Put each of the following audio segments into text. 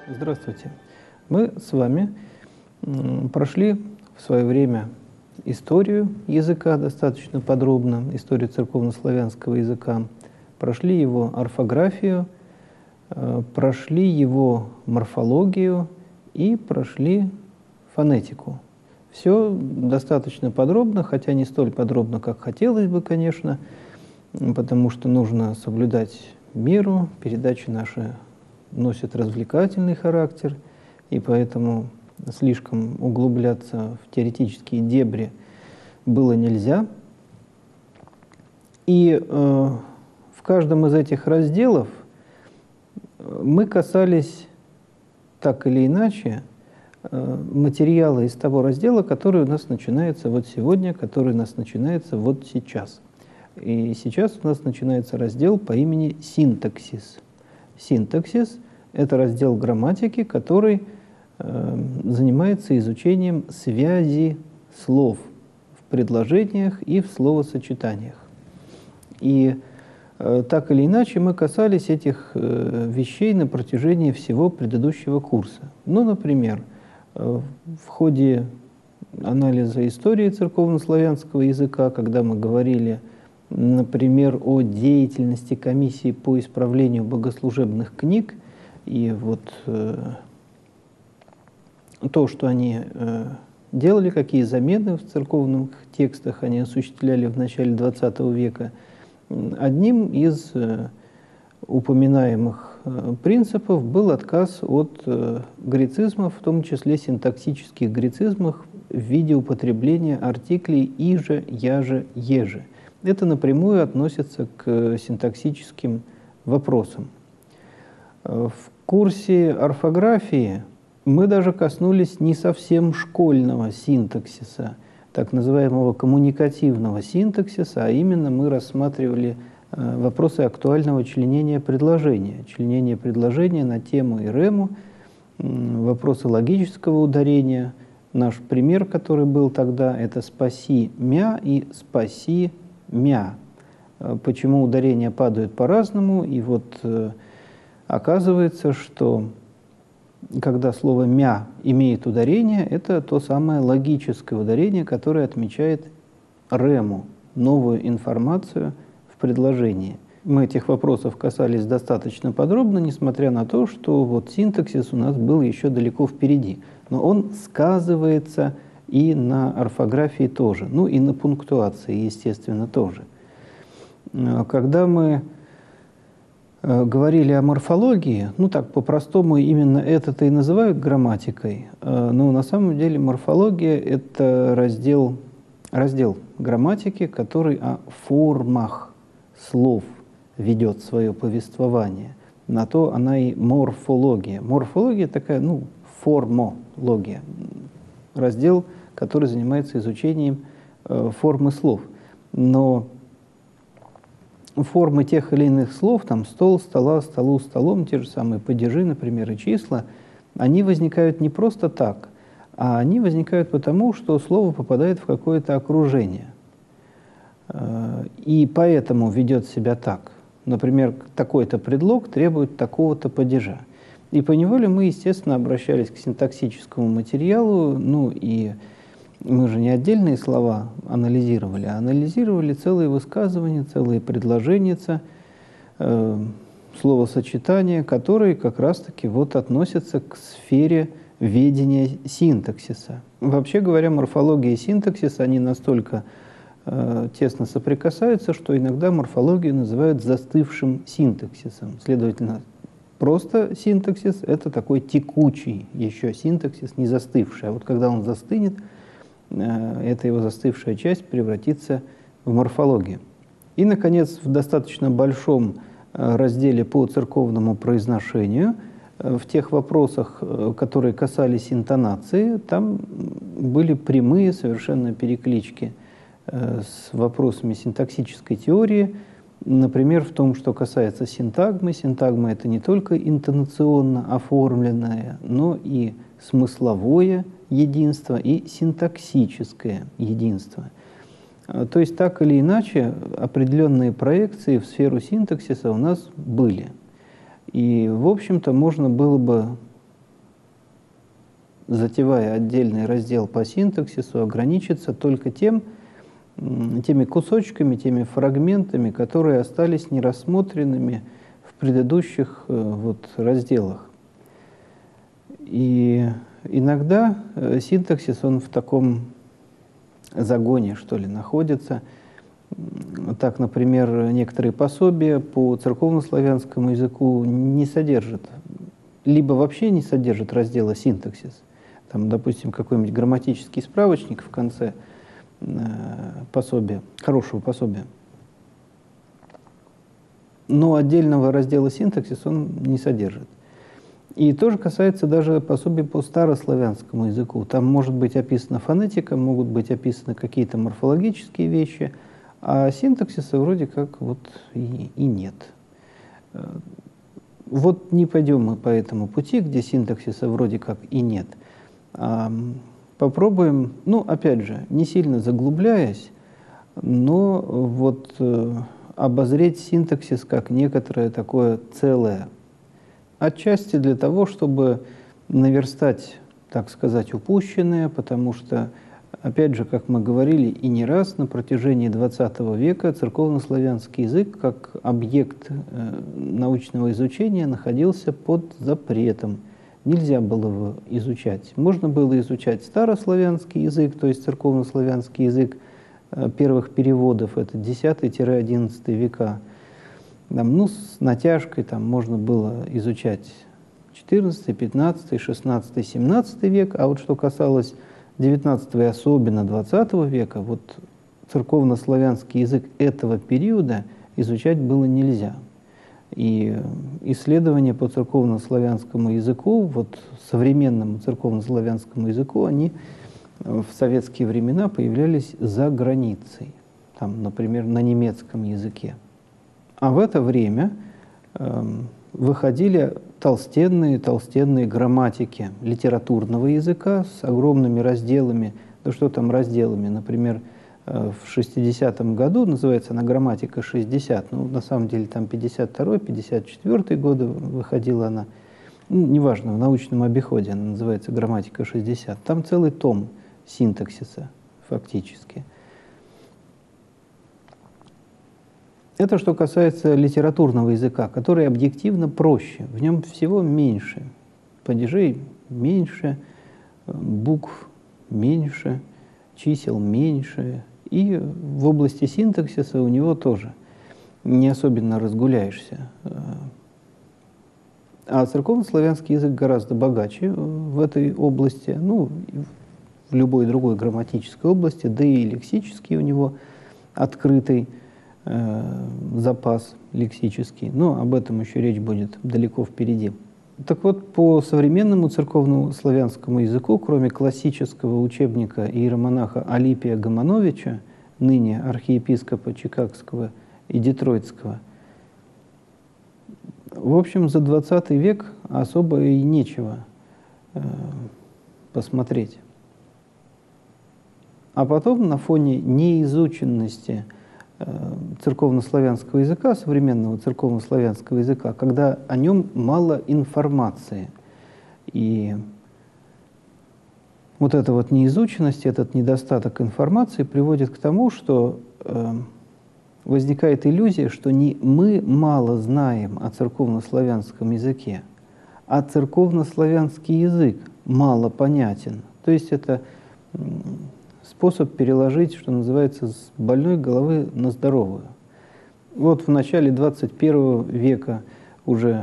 Здравствуйте. Мы с вами прошли в свое время историю языка достаточно подробно, историю церковнославянского языка, прошли его орфографию, прошли его морфологию и прошли фонетику. Все достаточно подробно, хотя не столь подробно, как хотелось бы, конечно, потому что нужно соблюдать меру, передачи наши носят развлекательный характер, и поэтому слишком углубляться в теоретические дебри было нельзя. И в каждом из этих разделов мы касались так или иначе материала из того раздела, который у нас начинается вот сегодня, который у нас начинается вот сейчас. И сейчас у нас начинается раздел по имени «Синтаксис». Синтаксис – это раздел грамматики, который занимается изучением связи слов в предложениях и в словосочетаниях. И так или иначе мы касались этих вещей на протяжении всего предыдущего курса. Ну, например, в ходе анализа истории церковнославянского языка, когда мы говорили, например, о деятельности комиссии по исправлению богослужебных книг, и вот то, что они делали, какие замены в церковных текстах они осуществляли в начале XX века, одним из упоминаемых принципов был отказ от грецизмов, в том числе синтаксических грецизмов в виде употребления артиклей «иже», «яже», «еже». Это напрямую относится к синтаксическим вопросам. В курсе орфографии мы даже коснулись не совсем школьного синтаксиса, так называемого коммуникативного синтаксиса, а именно мы рассматривали вопросы актуального членения предложения. Членение предложения на тему и рему, вопросы логического ударения. Наш пример, который был тогда, это «спаси мя» и «спаси мя». Почему ударения падают по-разному, и вот оказывается, что когда слово «мя» имеет ударение, это то самое логическое ударение, которое отмечает рему, новую информацию в предложении. Мы этих вопросов касались достаточно подробно, несмотря на то, что вот синтаксис у нас был еще далеко впереди. Но он сказывается и на орфографии тоже, ну и на пунктуации, естественно, тоже. Когда мы говорили о морфологии, ну так по-простому именно это-то и называют грамматикой, но на самом деле морфология – это раздел грамматики, который о формах слов ведет свое повествование. На то она и морфология. Морфология такая, ну, формология, раздел, который занимается изучением формы слов. Но формы тех или иных слов, там стол, стола, столу, столом, те же самые падежи, например, и числа, они возникают не просто так, а они возникают потому, что слово попадает в какое-то окружение. И поэтому ведет себя так. Например, такой-то предлог требует такого-то падежа. И поневоле мы, естественно, обращались к синтаксическому материалу, ну и мы же не отдельные слова анализировали, а анализировали целые высказывания, целые предложения, словосочетания, которые как раз-таки вот относятся к сфере ведения синтаксиса. Вообще говоря, морфология и синтаксис, они настолько тесно соприкасаются, что иногда морфологию называют застывшим синтаксисом. Следовательно, просто синтаксис – это такой текучий еще синтаксис, не застывший. А вот когда он застынет, эта его застывшая часть превратится в морфологию. И, наконец, в достаточно большом разделе по церковному произношению, в тех вопросах, которые касались интонации, там были прямые совершенно переклички с вопросами синтаксической теории. Например, в том, что касается синтагмы. Синтагма – это не только интонационно оформленное, но и смысловое единство и синтаксическое единство. То есть, так или иначе, определенные проекции в сферу синтаксиса у нас были. И, в общем-то, можно было бы затевая отдельный раздел по синтаксису, ограничиться только теми кусочками, теми фрагментами, которые остались нерассмотренными в предыдущих разделах. И иногда синтаксис, он в таком загоне, что ли, находится. Так, например, некоторые пособия по церковнославянскому языку не содержат, либо вообще не содержат раздела «синтаксис». Там, допустим, какой-нибудь грамматический справочник в конце пособия, хорошего пособия. Но отдельного раздела «синтаксис» он не содержит. И тоже касается даже пособий по старославянскому языку. Там может быть описана фонетика, могут быть описаны какие-то морфологические вещи, а синтаксиса вроде как и нет. Вот не пойдем мы по этому пути, где синтаксиса вроде как и нет. Попробуем, опять же, не сильно заглубляясь, но обозреть синтаксис как некоторое такое целое. Отчасти для того, чтобы наверстать, так сказать, упущенное, потому что, опять же, как мы говорили и не раз, на протяжении XX века церковнославянский язык как объект научного изучения находился под запретом. Нельзя было его изучать. Можно было изучать старославянский язык, то есть церковнославянский язык первых переводов, это 10-11 века. С натяжкой можно было изучать 14, 15, 16, 17 век, а вот что касалось 19 и особенно 20 века, церковнославянский язык этого периода изучать было нельзя. И исследования по церковнославянскому языку, современному церковнославянскому языку, они в советские времена появлялись за границей, например, на немецком языке. А в это время выходили толстенные грамматики литературного языка с огромными разделами. Да что там разделами? Например, в 60-м году называется она «Грамматика 60». На самом деле там 52-й, 54-й годы выходила она. Неважно, в научном обиходе она называется «Грамматика 60». Там целый том синтаксиса фактически. Это что касается литературного языка, который объективно проще. В нем всего меньше. Падежей меньше, букв меньше, чисел меньше. И в области синтаксиса у него тоже не особенно разгуляешься. А церковнославянский язык гораздо богаче в этой области, в любой другой грамматической области, да и лексический у него открытый запас лексический, но об этом еще речь будет далеко впереди. Так вот, по современному церковнославянскому языку, кроме классического учебника иеромонаха Алипия Гомановича, ныне архиепископа Чикагского и Детройтского, в общем, за 20 век особо и нечего посмотреть. А потом на фоне неизученности церковнославянского языка, современного церковнославянского языка, когда о нем мало информации. И эта неизученность, этот недостаток информации приводит к тому, что возникает иллюзия, что не мы мало знаем о церковнославянском языке, а церковнославянский язык мало понятен. То есть это способ переложить, что называется, с больной головы на здоровую. В начале 21 века уже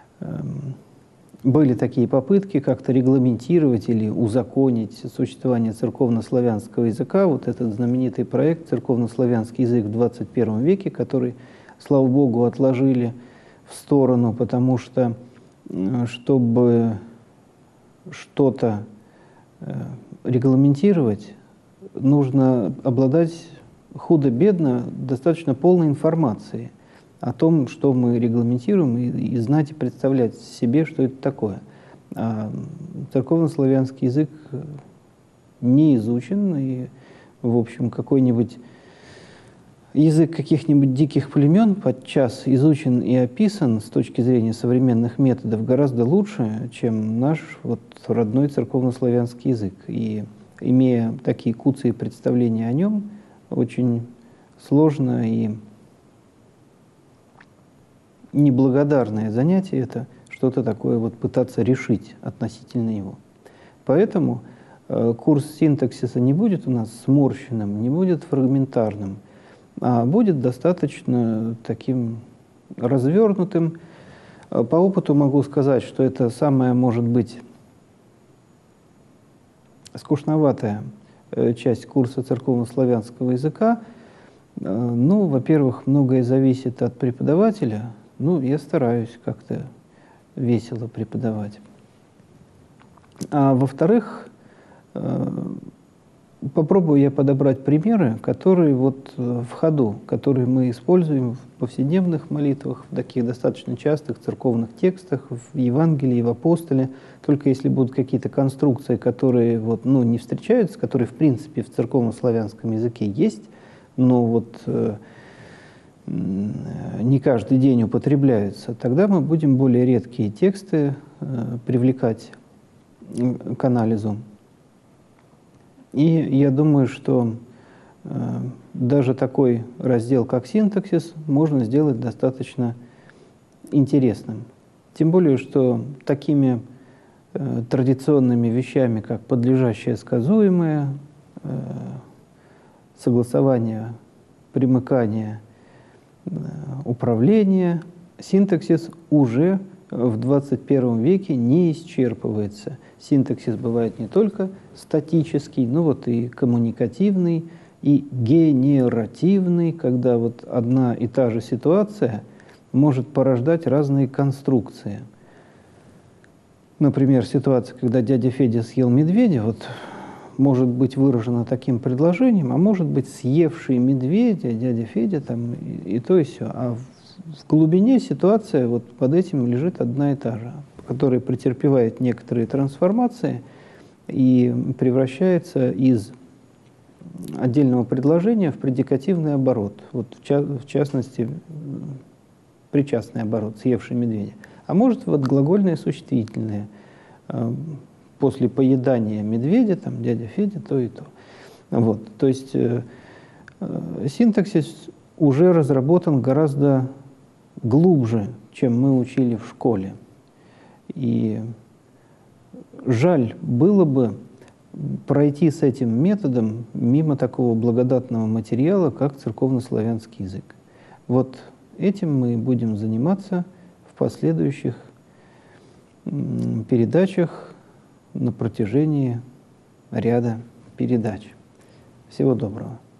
были такие попытки как-то регламентировать или узаконить существование церковнославянского языка. Этот знаменитый проект «Церковнославянский язык в 21 веке», который, слава Богу, отложили в сторону, потому что, чтобы что-то регламентировать, нужно обладать худо-бедно достаточно полной информацией о том, что мы регламентируем, и знать и представлять себе, что это такое. А церковнославянский язык не изучен, и, в общем, какой-нибудь язык каких-нибудь диких племен подчас изучен и описан с точки зрения современных методов гораздо лучше, чем наш вот родной церковнославянский язык. И имея такие куцые представления о нем, очень сложно и неблагодарное занятие это что-то такое вот пытаться решить относительно него. Поэтому курс синтаксиса не будет у нас сморщенным, не будет фрагментарным, а будет достаточно таким развернутым. По опыту могу сказать, что это самая, может быть, скучноватая часть курса церковнославянского языка. Ну, во-первых, многое зависит от преподавателя. Ну, я стараюсь как-то весело преподавать. А во-вторых, попробую я подобрать примеры, которые вот в ходу, которые мы используем в повседневных молитвах, в таких достаточно частых церковных текстах, в Евангелии, в Апостоле. Только если будут какие-то конструкции, которые вот, ну, не встречаются, которые в принципе в церковнославянском языке есть, но вот не каждый день употребляются, тогда мы будем более редкие тексты привлекать к анализу. И я думаю, что даже такой раздел, как синтаксис, можно сделать достаточно интересным. Тем более, что такими традиционными вещами, как подлежащее сказуемое, согласование, примыкание, управление, синтаксис уже в 21 веке не исчерпывается. Синтаксис бывает не только статический, но вот и коммуникативный, и генеративный, когда вот одна и та же ситуация может порождать разные конструкции. Например, ситуация, когда дядя Федя съел медведя, вот может быть выражена таким предложением, а может быть съевший медведя, дядя Федя, там и то, и сё. А в глубине ситуация вот под этим лежит одна и та же, которая претерпевает некоторые трансформации и превращается из отдельного предложения в предикативный оборот. Вот в частности, причастный оборот, съевший медведя. А может вот глагольное существительное. После поедания медведя, там, дядя Федя, то и то. Вот. То есть синтаксис уже разработан гораздо глубже, чем мы учили в школе. И жаль было бы пройти с этим методом мимо такого благодатного материала, как церковнославянский язык. Вот этим мы будем заниматься в последующих передачах на протяжении ряда передач. Всего доброго.